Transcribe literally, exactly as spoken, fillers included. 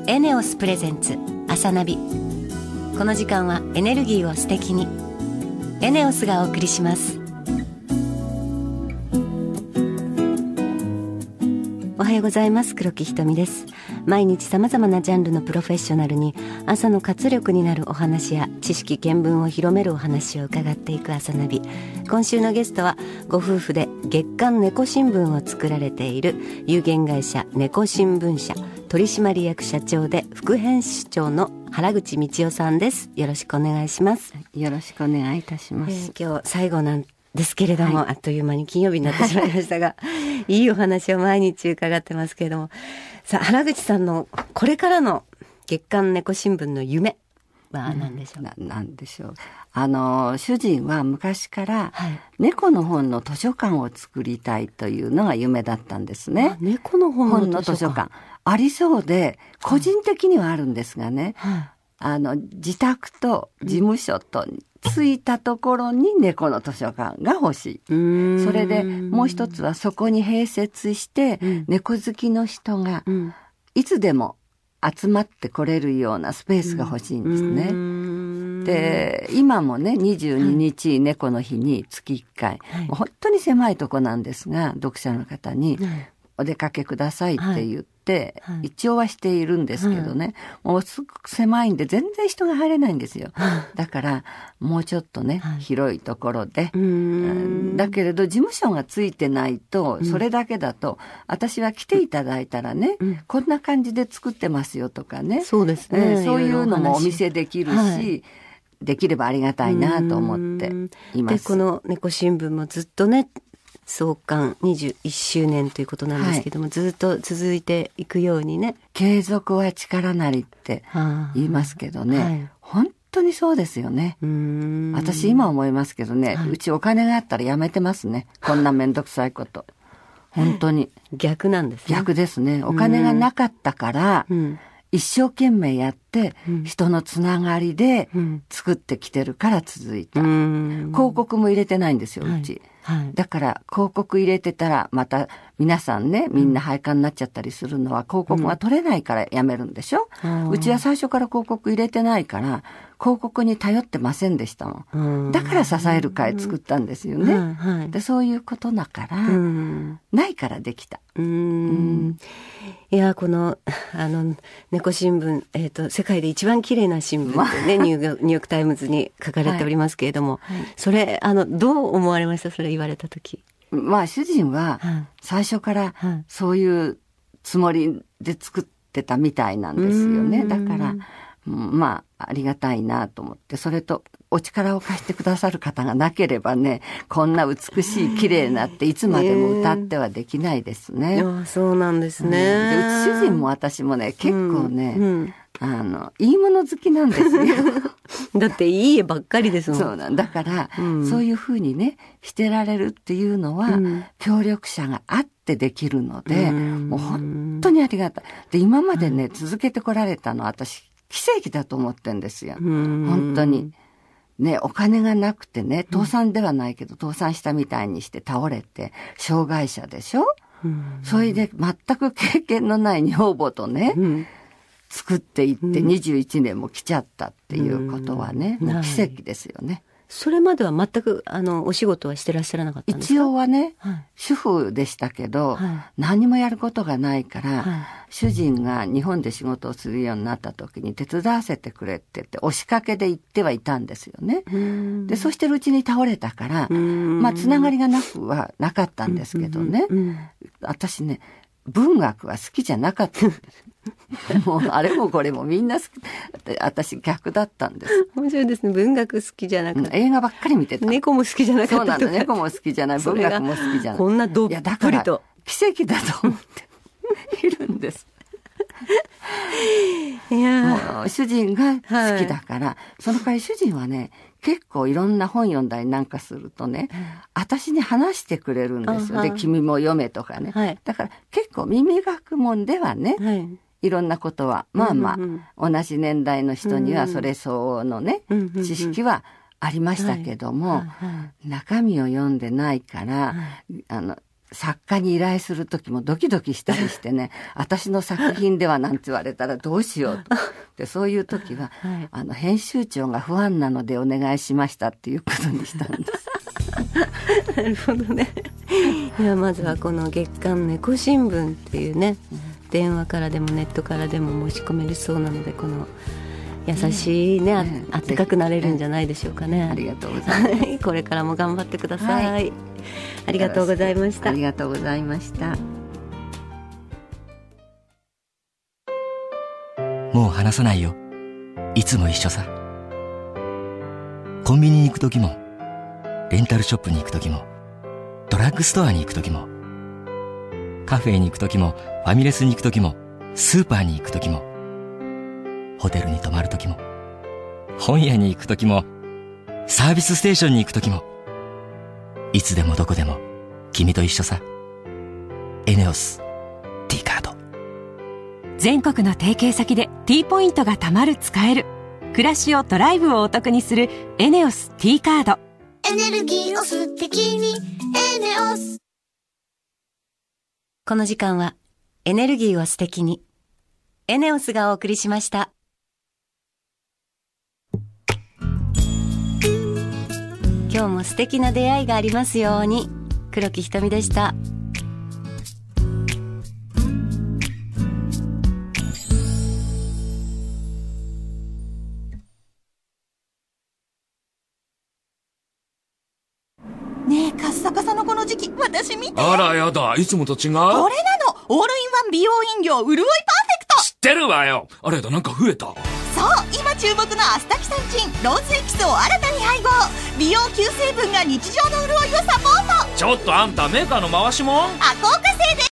エネオスプレゼンツ朝ナビ。この時間はエネルギーを素敵に、エネオスがお送りします。おはようございます。黒木ひとみです。毎日さまざまなジャンルのプロフェッショナルに朝の活力になるお話や知識見聞を広めるお話を伺っていく朝ナビ。今週のゲストはご夫婦で月刊猫新聞を作られている有限会社猫新聞社取締役社長で副編集長の原口道夫さんです。よろしくお願いします。 よろしくお願いいたします。 えー、今日最後なんですけれども、はい、あっという間に金曜日になってしまいましたがいいお話を毎日伺ってますけれども、さあ原口さんのこれからの月刊猫新聞の夢は何でしょう、 うん、な, なんでしょうあの主人は昔から、はい、猫の本の図書館を作りたいというのが夢だったんですね。 猫の本の図書館、 本の図書館ありそうで個人的にはあるんですがね、はい、あの自宅と事務所とついたところに猫の図書館が欲しい。それでもう一つはそこに併設して、うん、猫好きの人がいつでも集まってこれるようなスペースが欲しいんですね。うん、で今もねにじゅうににち猫の日に月いっかい、はい、もう本当に狭いとこなんですが読者の方にお出かけくださいって言って、はいはい、一応はしているんですけどね、はい、もうすごく狭いんで全然人が入れないんですよ。だからもうちょっとね、はい、広いところで、うーんだけれど事務所がついてないとそれだけだと、うん、私は来ていただいたらね、うん、こんな感じで作ってますよとかね、 そうですね、 えー、そういうのもお見せできるし、はい、できればありがたいなと思っています。 でこの猫新聞もずっとね創刊にじゅういっしゅうねんということなんですけども、はい、ずっと続いていくようにね、 継続は力なりって言いますけどね、はい、本当にそうですよね。うーん私今思いますけどね、はい、うちお金があったらやめてますね、こんなめんどくさいこと本当に逆なんですね。 逆ですね。お金がなかったから、うん、一生懸命やって、うん、人のつながりで作ってきてるから続いた、うん、広告も入れてないんですようち、はいはい、だから広告入れてたらまた皆さんねみんな廃刊になっちゃったりするのは広告が取れないからやめるんでしょ、うん、うちは最初から広告入れてないから広告に頼ってませんでしたもん、うん、だから支える会作ったんですよね、うんはい、でそういうことだから、うん、ないからできた。うーん、うん、 いやこのあの猫新聞、えーと、世界で一番綺麗な新聞ってねニューヨークタイムズに書かれておりますけれども、はいはい、それあのどう思われました？それ言われた時。 まあ主人は最初からそういうつもりで作ってたみたいなんですよね。だからまあありがたいなと思って、それとお力を貸してくださる方がなければねこんな美しい綺麗なっていつまでも歌ってはできないですね。 あそうなんですね、 うん、でうち主人も私もね結構ね、うんうんあのいいもの好きなんですよだっていい絵ばっかりですもん。 そうなんだから、うん、そういうふうにねしてられるっていうのは、うん、協力者があってできるので、うん、もう本当にありがたい。で今までね、うん、続けてこられたのは私奇跡だと思ってんですよ、うん、本当にね。お金がなくてね倒産ではないけど、倒産したみたいにして倒れて障害者でしょ、うん、それで全く経験のない女房とね、うん作っていってにじゅういちねんも来ちゃったっていうことはね、うん、もう奇跡ですよね、はい、 それまでは全くあのお仕事はしてらっしゃらなかったんですか？ 一応はね、はい、主婦でしたけど、はい、何もやることがないから、はい、主人が日本で仕事をするようになった時に手伝わせてくれって言って押しかけで行ってはいたんですよね。でそしてるうちに倒れたからまあつながりがなくはなかったんですけどね、私ね文学は好きじゃなかったんですもうあれもこれもみんな好き、私逆だったんです。 面白いですね。文学好きじゃなくて、 うん、映画ばっかり見てた。 猫も好きじゃなかった。 そうなんだ、猫も好きじゃない、文学も好きじゃない。 こんなどっぷりと。いやだから奇跡だと思っているんですいやもう主人が好きだから、はい、その代わり主人はね結構いろんな本読んだりなんかするとね、うん、私に話してくれるんですよ。で君も読めとかね、はい、だから結構耳学問ではね、はい、いろんなことはまあまあ、うんうん、同じ年代の人にはそれ相応のね、うんうん、知識はありましたけども、はいはいはい、中身を読んでないから、はい、あの作家に依頼する時もドキドキしたりしてね私の作品ではなんて言われたらどうしようとでそういう時は、はい、あの編集長が不安なのでお願いしましたっていうことにしたんですなるほどね。いやまずはこの月刊猫新聞っていうね、うん、電話からでもネットからでも申し込めるそうなので、この優しいね、うん、あったかくなれるんじゃないでしょうかね。 ありがとうございますこれからも頑張ってください、はい、ありがとうございました。 ありがとうございました。 もう話さないよ、いつも一緒さ。コンビニに行く時も、レンタルショップに行く時も、ドラッグストアに行く時も、カフェに行く時も、ファミレスに行く時も、スーパーに行く時も、ホテルに泊まる時も、本屋に行く時も、サービスステーションに行く時も、いつでもどこでも君と一緒さ。エネオス T カード。 全国の提携先で T ポイントが貯まる使える、暮らしをドライブをお得にするエネオス T カード。 エネルギーを素敵にエネオス。 この時間はエネルギーを素敵にエネオスがお送りしました。今日も素敵な出会いがありますように。黒木ひとみでした。 ねえカッサカサのこの時期私見て。 あらやだ、いつもと違う。これなのオールインワン美容飲料うるおいパーフェクト。 知ってるわよ。あれやだ、なんか増えた。 そう、今注目のアスタキサンチンローズエキスを新たに配合。美容吸成分が日常の潤いをサポート。 ちょっとあんたメーカーの回しもん。 あ、効果